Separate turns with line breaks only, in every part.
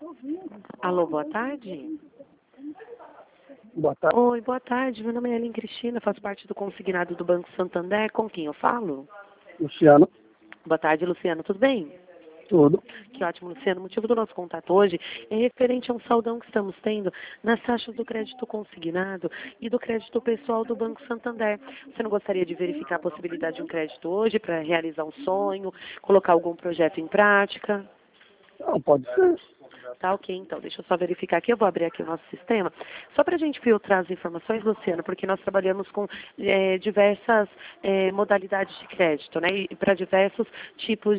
Alô, boa tarde.
Boa tarde.
Oi, boa tarde. Meu nome é Ellen Cristina, faço parte do consignado do Banco Santander. Com quem eu falo?
Luciano.
Boa tarde, Luciano. Tudo bem?
Tudo.
Que ótimo, Luciano. O motivo do nosso contato hoje é referente a um saldão que estamos tendo nas taxas do crédito consignado e do crédito pessoal do Banco Santander. Você não gostaria de verificar a possibilidade de um crédito hoje para realizar um sonho, colocar algum projeto em prática?
Não, pode ser.
Tá, ok, então, deixa eu só verificar aqui, eu vou abrir aqui o nosso sistema, só para a gente filtrar as informações, Luciano, porque nós trabalhamos com diversas modalidades de crédito, né, e para diversos tipos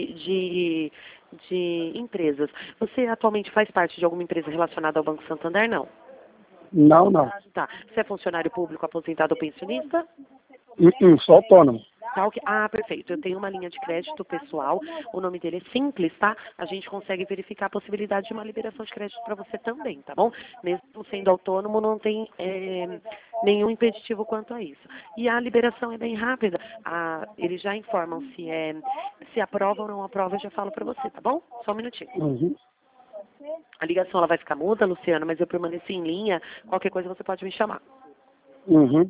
de empresas. Você atualmente faz parte de alguma empresa relacionada ao Banco Santander? Não.
Não, não.
Tá. Você é funcionário público, aposentado ou pensionista?
Sou autônomo.
Tá, ok. Ah, perfeito. Eu tenho uma linha de crédito pessoal, o nome dele é Simples, tá? A gente consegue verificar a possibilidade de uma liberação de crédito para você também, tá bom? Mesmo sendo autônomo, não tem nenhum impeditivo quanto a isso. E a liberação é bem rápida. Eles já informam se aprova ou não aprova, eu já falo para você, tá bom? Só um minutinho.
Uhum.
A ligação ela vai ficar muda, Luciano, mas eu permaneci em linha. Qualquer coisa você pode me chamar.
Uhum.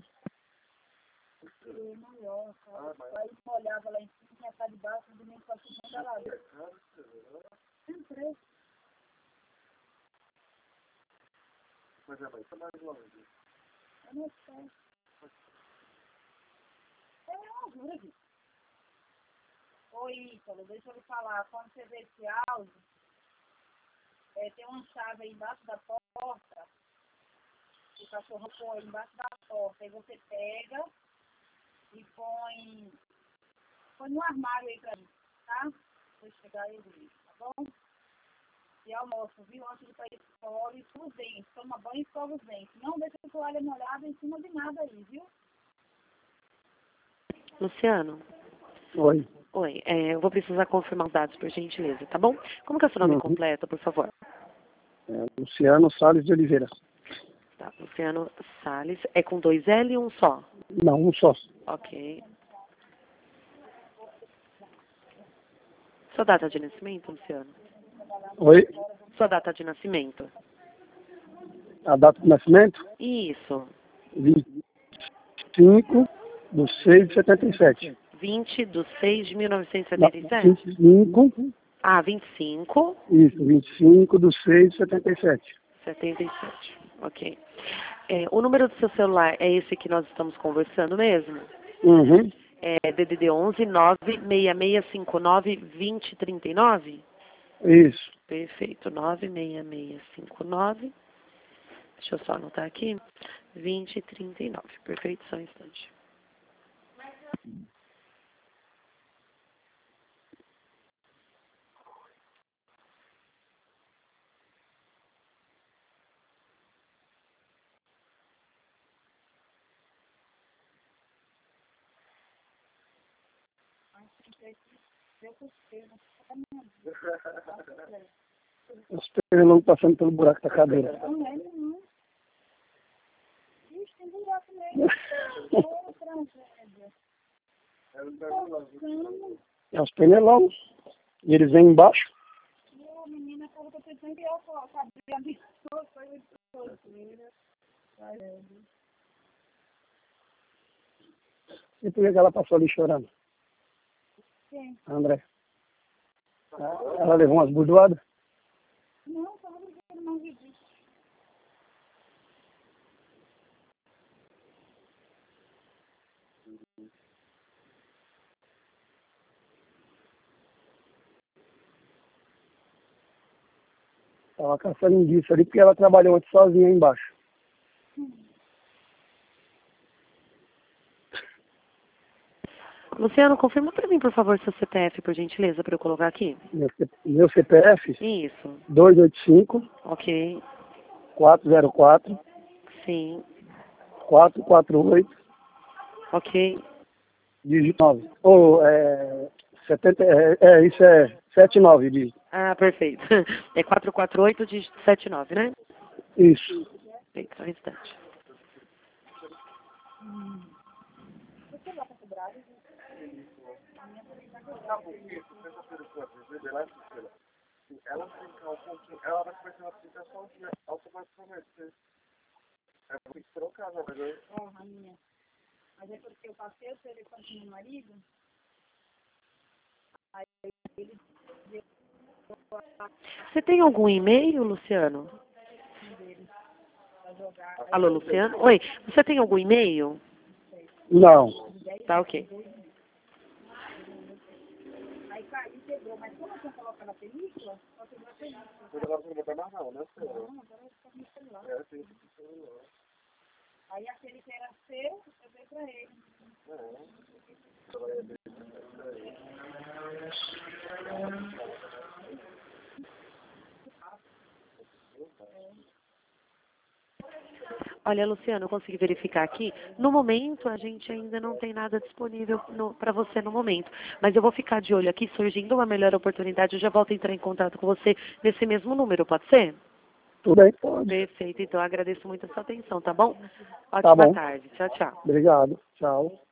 Oi, Ítalo, deixa eu lhe falar. Quando você vê esse áudio, tem uma chave aí embaixo da porta, o cachorro põe embaixo da porta, aí você pega e põe no armário aí pra mim, tá? Deixa eu chegar aí, tá bom? E almoço, viu? Antes de ir pra escola, e escova os dentes. Toma banho e escova os dentes. Não deixa a toalha molhada em cima de nada aí, viu?
Luciano.
Oi.
Oi, eu vou precisar confirmar os dados, por gentileza, tá bom? Como que é o seu nome completo, por favor?
Luciano Salles de Oliveira.
Tá, Luciano Salles. É com 2 L e um só?
Não, um só.
Ok. Sua data de nascimento, Luciano?
Oi.
Sua data de nascimento?
A data de nascimento?
Isso.
25/6/77.
20/6/1977?
25.
Ah, 25.
Isso, 25/6/77.
77. Ok. O número do seu celular é esse que nós estamos conversando mesmo?
Uhum.
É DDD 11 96659 2039?
Isso.
Perfeito. 96659. Deixa eu só anotar aqui. 2039. Perfeito, só um instante.
Os pernilongos passando pelo buraco da cadeira.
Não é, não. Ixi, tem buraco mesmo.
É os pernilongos. E eles vêm embaixo.
Menina, estava pensando que eu sabia disso. Foi muito coisa.
E por que ela passou ali chorando?
Quem?
André. Ela levou umas burdoadas?
Não, estava dizendo mais disso.
Tava caçando indício ali porque ela trabalhou ontem sozinha aí embaixo.
Luciano, confirma para mim, por favor, seu CPF, por gentileza, para eu colocar aqui.
Meu CPF?
Isso.
285
Ok.
404
Sim.
448
Ok.
dígito 9. Ou 70, isso é 79 dígito.
Ah, perfeito. É 448 de 79, né?
Isso.
Perfeito, só um instante.
minha. Mas é porque eu passei o telefone pro meu marido. Aí ele deu
Você tem algum e-mail, Luciano?
dele pra jogar.
Alô, Luciano? Oi, você tem algum e-mail?
Não.
Tá, ok.
Aí caiu, quebrou. Mas como você coloca na película, só quebrou a película.
Mas agora você não botar mais não, né?
Não, agora fica no celular.
É, tem que ser celular.
Aí aquele que era seu, eu dei pra ele.
Olha, Luciano, eu consegui verificar aqui. No momento, a gente ainda não tem nada disponível para você no momento. Mas eu vou ficar de olho aqui, surgindo uma melhor oportunidade, eu já volto a entrar em contato com você nesse mesmo número, pode ser?
Tudo bem, pode.
Perfeito, então eu agradeço muito a sua atenção, tá bom?
Tá
Ótima
bom.
tarde. Tchau, tchau.
Obrigado. Tchau.